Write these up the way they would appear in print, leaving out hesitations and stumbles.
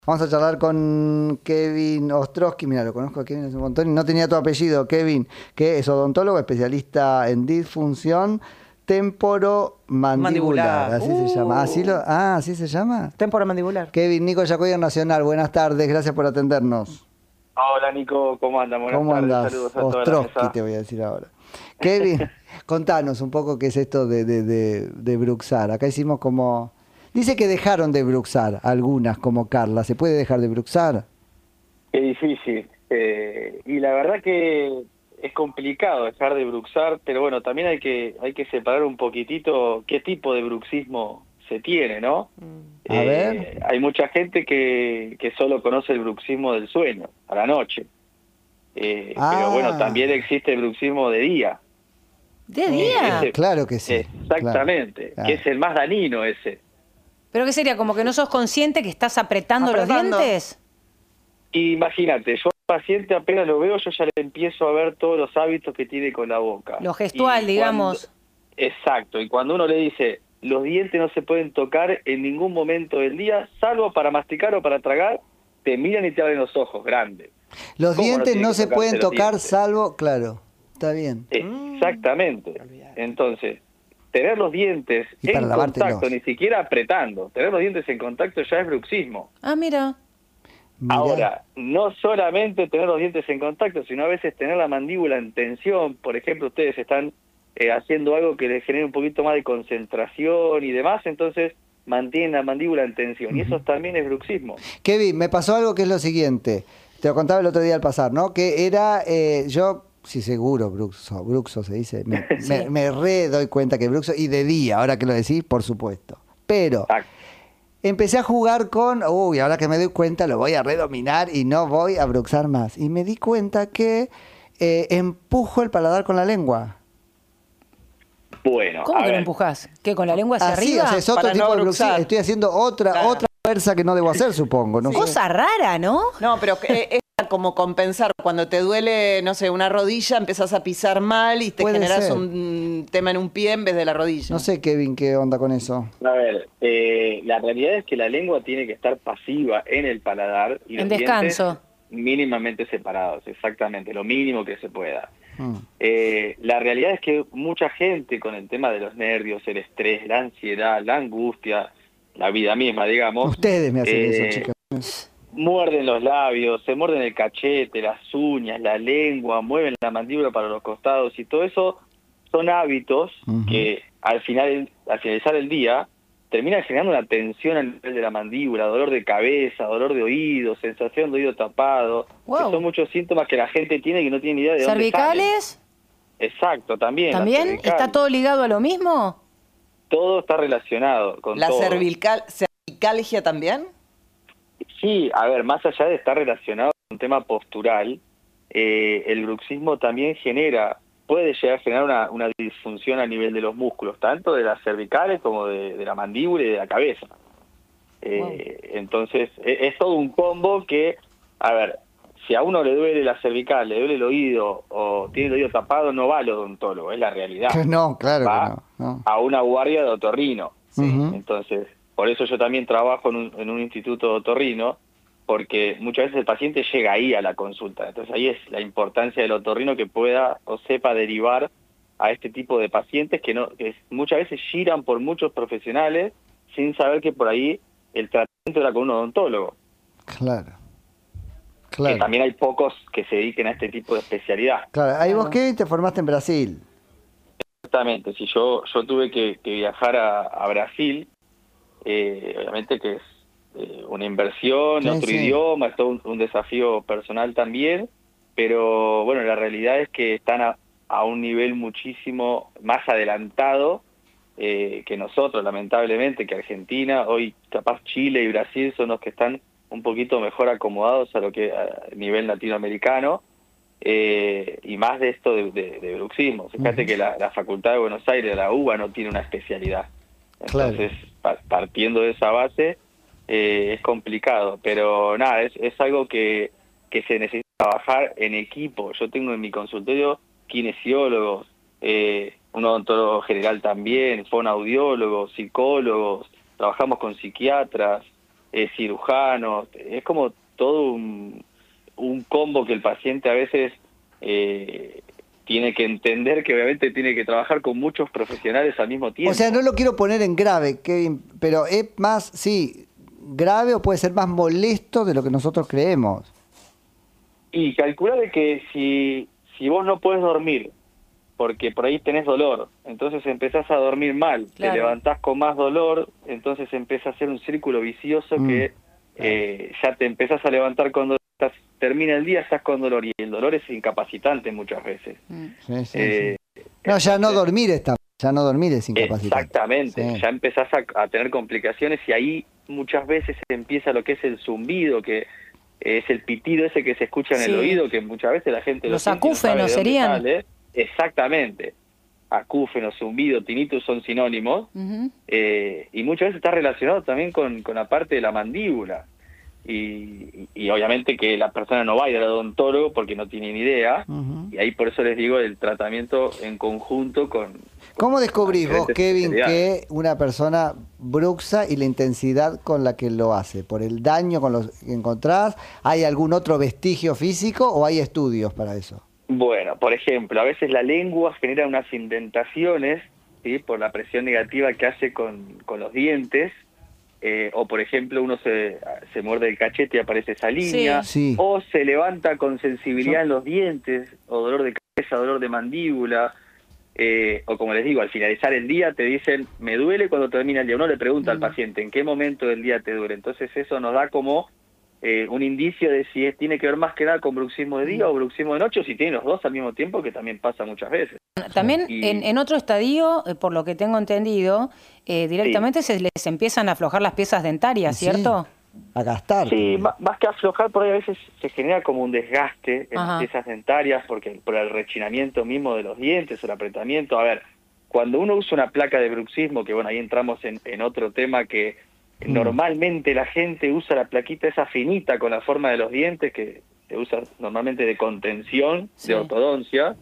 Vamos a charlar con Kevin Ostrowski. Mira, lo conozco a Kevin hace un montón y no tenía tu apellido, Kevin, que es odontólogo, especialista en disfunción temporomandibular. Mandibular. Así se llama. ¿Así se llama? Temporomandibular. Kevin, Nico Yacoya Nacional. Buenas tardes, gracias por atendernos. Hola Nico, ¿cómo andan? Buenas ¿Cómo tardes, andás? saludos a toda la Ostrowski mesa. te voy a decir ahora. Kevin, contanos un poco qué es esto de bruxar. Acá hicimos como... Dice que dejaron de bruxar algunas, como Carla. ¿Se puede dejar de bruxar? Es difícil, y la verdad que es complicado dejar de bruxar, pero bueno, también hay que separar un poquitito qué tipo de bruxismo se tiene, ¿no? A ver. Hay mucha gente que solo conoce el bruxismo del sueño, a la noche. Pero bueno, también existe el bruxismo de día. ¿De día? Claro que sí. Exactamente, claro. que es el más dañino ese. ¿Pero qué sería? ¿Como que no sos consciente que estás apretando los dientes? Imagínate, yo al paciente apenas lo veo, yo ya le empiezo a ver todos los hábitos que tiene con la boca. Lo gestual, digamos. Exacto, y cuando uno le dice, los dientes no se pueden tocar en ningún momento del día, salvo para masticar o para tragar, te miran y te abren los ojos grandes. Los dientes tiene no que se pueden tocarse los tocar dientes? salvo... Claro, está bien. Exactamente. Entonces, tener los dientes Y para en lavártelos. contacto, ni siquiera apretando, tener los dientes en contacto ya es bruxismo. Ah, mira. Mirá. Ahora, no solamente tener los dientes en contacto, sino a veces tener la mandíbula en tensión. Por ejemplo, ustedes están haciendo algo que les genere un poquito más de concentración y demás, entonces mantienen la mandíbula en tensión. Y eso también es bruxismo. Kevin, me pasó algo que es lo siguiente. Te lo contaba el otro día al pasar, ¿no? Que era, yo, sí seguro, bruxo se dice. Me re doy cuenta que bruxo, y de día, ahora que lo decís, por supuesto. Pero... Exacto. Empecé a jugar con, ahora que me doy cuenta lo voy a redominar y no voy a bruxar más. Y me di cuenta que empujo el paladar con la lengua. Bueno, ¿Cómo a que lo ver, empujás? ¿Qué, con la lengua hacia Así, arriba? o sea, es otro Para tipo no de bruxismo. bruxar. Estoy haciendo otra fuerza que no debo hacer, supongo. ¿No? Cosa rara, ¿no? No, pero es como compensar. Cuando te duele, no sé, una rodilla, empezás a pisar mal y te Puede generas ser. un tema en un pie en vez de la rodilla. No sé, Kevin, qué onda con eso. a ver, la realidad es que la lengua tiene que estar pasiva en el paladar y En los descanso. dientes mínimamente separados, exactamente, lo mínimo que se pueda. Mm. La realidad es que mucha gente con el tema de los nervios, el estrés, la ansiedad, la angustia, la vida misma, digamos, Ustedes me hacen eso, chicas. muerden los labios, se muerden el cachete, las uñas, la lengua, mueven la mandíbula para los costados y todo eso son hábitos que al finalizar el día terminan generando una tensión a nivel de la mandíbula, dolor de cabeza, dolor de oído, sensación de oído tapado, Wow. que son muchos síntomas que la gente tiene y no tiene ni idea de dónde salen. ¿Cervicales? Exacto, también. ¿También? la cervical. ¿Está todo ligado a lo mismo? Todo está relacionado con ¿La todo. cervicalgia también? Sí, a ver, más allá de estar relacionado con un tema postural, el bruxismo también puede llegar a generar una disfunción a nivel de los músculos, tanto de las cervicales como de la mandíbula y de la cabeza. Entonces, es todo un combo que, a ver, si a uno le duele la cervical, le duele el oído o tiene el oído tapado, no va al odontólogo, es la realidad. No, claro Va que no. a una guardia de otorrino. Ujú. Entonces, por eso yo también trabajo en un instituto de otorrino, porque muchas veces el paciente llega ahí a la consulta. Entonces ahí es la importancia del otorrino que pueda o sepa derivar a este tipo de pacientes que muchas veces giran por muchos profesionales sin saber que por ahí el tratamiento era con un odontólogo. Claro. Que también hay pocos que se dediquen a este tipo de especialidad. Claro. Ahí vos, Kevin, te formaste en Brasil. Exactamente, si yo tuve que viajar a Brasil, obviamente que es una inversión, Sí, otro sí. idioma, es todo un desafío personal también, pero bueno, la realidad es que están a un nivel muchísimo más adelantado que nosotros, lamentablemente, que Argentina, hoy capaz Chile y Brasil son los que están un poquito mejor acomodados a lo que a nivel latinoamericano, y más de esto de bruxismo. Fíjate que la Facultad de Buenos Aires, la UBA, no tiene una especialidad. Entonces, partiendo de esa base, es complicado, pero nada, es algo que se necesita trabajar en equipo. Yo tengo en mi consultorio kinesiólogos, un odontólogo general también, fonoaudiólogos, psicólogos, trabajamos con psiquiatras, cirujanos, es como todo un combo que el paciente a veces tiene que entender que obviamente tiene que trabajar con muchos profesionales al mismo tiempo. O sea, no lo quiero poner en grave, Kevin, pero es más, sí, grave o puede ser más molesto de lo que nosotros creemos. Y calcula de que si vos no podés dormir, porque por ahí tenés dolor, entonces empezás a dormir mal, Claro. te levantás con más dolor, entonces empieza a ser un círculo vicioso que ya te empezás a levantar con dolor, termina el día, estás con dolor, y el dolor es incapacitante muchas veces. Sí, sí. No, ya no dormir es incapacitante. Exactamente, Sí. ya empezás a tener complicaciones, y ahí muchas veces empieza lo que es el zumbido, que es el pitido ese que se escucha en el Sí. oído, que muchas veces la gente Los siente y no sabe acúfenos de dónde serían. sale. Exactamente. Acúfenos, zumbido, tinnitus son sinónimos, Ujú. y muchas veces está relacionado también con la parte de la mandíbula. Y obviamente que la persona no va a ir al odontólogo porque no tiene ni idea, Ujú. y ahí por eso les digo el tratamiento en conjunto con... ¿Cómo descubrís vos, diferentes Kevin, especialidades. que una persona bruxa y la intensidad con la que lo hace? ¿Por el daño con los que encontrás? ¿Hay algún otro vestigio físico o hay estudios para eso? Bueno, por ejemplo, a veces la lengua genera unas indentaciones, ¿sí?, por la presión negativa que hace con los dientes, o por ejemplo uno se muerde el cachete y aparece esa línea, Sí. o se levanta con sensibilidad en los dientes, o dolor de cabeza, dolor de mandíbula, o como les digo, al finalizar el día te dicen, me duele cuando termina el día. Uno le pregunta al paciente, ¿en qué momento del día te duele? Entonces eso nos da como un indicio de si tiene que ver más que nada con bruxismo de día o bruxismo de noche, o si tiene los dos al mismo tiempo, que también pasa muchas veces. También Y- en otro estadio, por lo que tengo entendido, directamente se les empiezan a aflojar las piezas dentarias, Sí, ¿cierto? a gastar. Sí, más que aflojar, por ahí a veces se genera como un desgaste en Ajá. las piezas dentarias, porque por el rechinamiento mismo de los dientes, o el apretamiento. A ver, cuando uno usa una placa de bruxismo, que bueno, ahí entramos en otro tema, que normalmente la gente usa la plaquita esa finita con la forma de los dientes, que se usa normalmente de contención, Sí. de ortodoncia,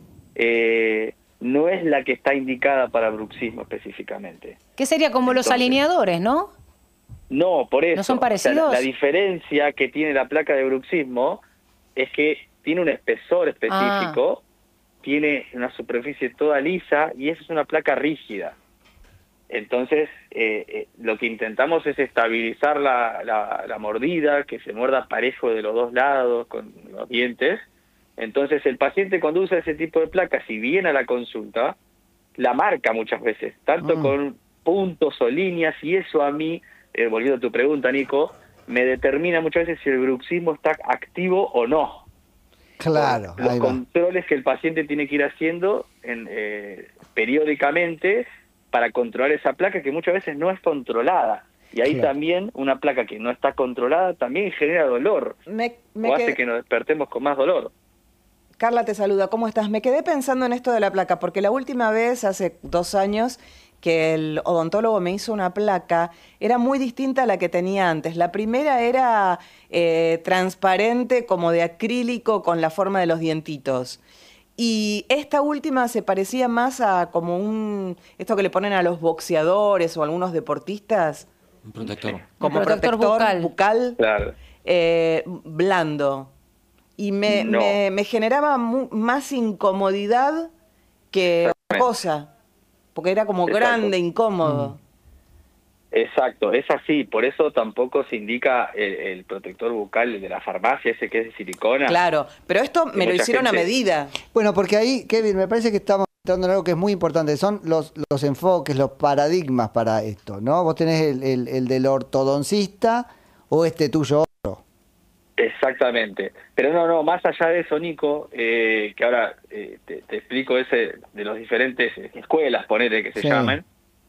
no es la que está indicada para bruxismo específicamente. Que sería como los Entonces, alineadores, ¿no? No, por eso. ¿No son O sea, parecidos? la diferencia que tiene la placa de bruxismo es que tiene un espesor específico, tiene una superficie toda lisa, y esa es una placa rígida. Entonces, lo que intentamos es estabilizar la mordida, que se muerda parejo de los dos lados con los dientes. Entonces, el paciente cuando usa ese tipo de placa, si viene a la consulta, la marca muchas veces, tanto con puntos o líneas, y eso a mí, volviendo a tu pregunta, Nico, me determina muchas veces si el bruxismo está activo o no. Claro, Los ahí va. controles que el paciente tiene que ir haciendo periódicamente para controlar esa placa, que muchas veces no es controlada. Y ahí Claro. también una placa que no está controlada también genera dolor, o hace que nos despertemos con más dolor. Carla te saluda, ¿cómo estás? Me quedé pensando en esto de la placa, porque la última vez, hace 2 años, que el odontólogo me hizo una placa, era muy distinta a la que tenía antes. La primera era transparente, como de acrílico, con la forma de los dientitos. Y esta última se parecía más a como esto que le ponen a los boxeadores o a algunos deportistas, Un protector. como protector protector bucal. Claro. blando. Y me No. generaba más incomodidad que otra cosa, porque era como Exacto. grande, incómodo. Exacto, es así, por eso tampoco se indica el protector bucal, el de la farmacia, ese que es de silicona. Claro, pero esto Que me lo mucha hicieron a gente- medida. Bueno, porque ahí, Kevin, me parece que estamos entrando en algo que es muy importante. Son los enfoques, los paradigmas para esto, ¿no? Vos tenés el del ortodoncista o este tuyo otro. Exactamente. Pero no, más allá de eso, Nico, que ahora te explico ese de los diferentes escuelas, ponele que se Sí. llaman,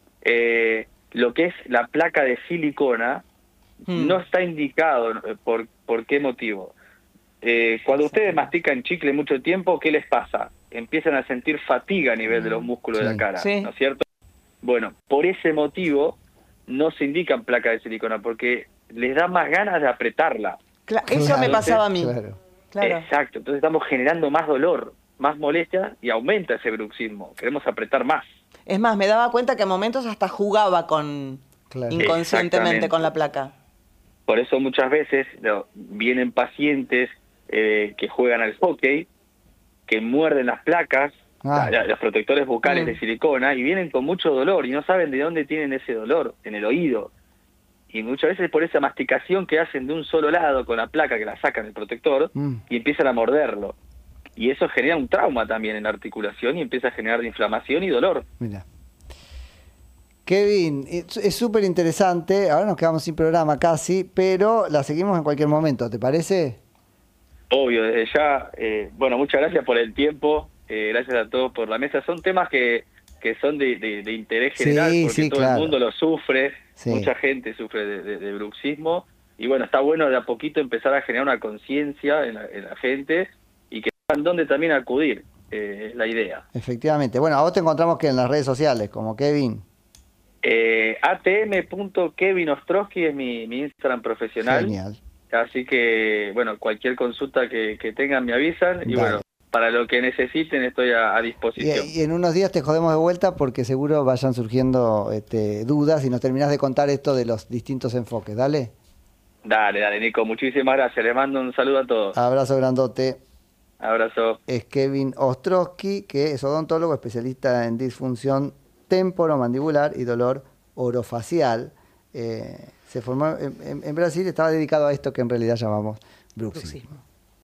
lo que es la placa de silicona no está indicado. ¿Por qué motivo? Cuando ustedes mastican chicle mucho tiempo, ¿qué les pasa? Empiezan a sentir fatiga a nivel de los músculos de Sí. la cara, Sí. ¿no es cierto? Bueno, por ese motivo no se indican placa de silicona, porque les da más ganas de apretarla. Eso me Claro, pasaba a mí. Claro. Claro. Exacto, entonces estamos generando más dolor, más molestia, y aumenta ese bruxismo. Queremos apretar más. Es más, me daba cuenta que a momentos hasta jugaba Claro. inconscientemente Exactamente. con la placa. Por eso muchas veces vienen pacientes que juegan al hockey, que muerden las placas, los protectores bucales de silicona, y vienen con mucho dolor y no saben de dónde tienen ese dolor, en el oído. Y muchas veces por esa masticación que hacen de un solo lado con la placa que la sacan del protector y empiezan a morderlo. Y eso genera un trauma también en la articulación y empieza a generar inflamación y dolor. Mira. Kevin, es súper interesante. Ahora nos quedamos sin programa casi, pero la seguimos en cualquier momento, ¿te parece? Obvio, desde ya. Bueno, muchas gracias por el tiempo. Gracias a todos por la mesa. Son temas que son de interés general, porque todo el mundo lo sufre. Sí. Mucha gente sufre de bruxismo. Y bueno, está bueno de a poquito empezar a generar una conciencia en la gente y que sepan dónde también acudir. Es la idea. Efectivamente. Bueno, a vos te encontramos que en las redes sociales, como Kevin. atm.kevinostrowski es mi Instagram profesional. Genial. Así que, bueno, cualquier consulta que tengan me avisan. Y bueno, para lo que necesiten estoy a disposición. Y en unos días te jodemos de vuelta porque seguro vayan surgiendo dudas y nos terminás de contar esto de los distintos enfoques. Dale. Dale, Nico. Muchísimas gracias. Les mando un saludo a todos. Abrazo grandote. Abrazo. Es Kevin Ostrowski, que es odontólogo especialista en disfunción temporomandibular y dolor orofacial. Se formó en Brasil, estaba dedicado a esto que en realidad llamamos bruxismo.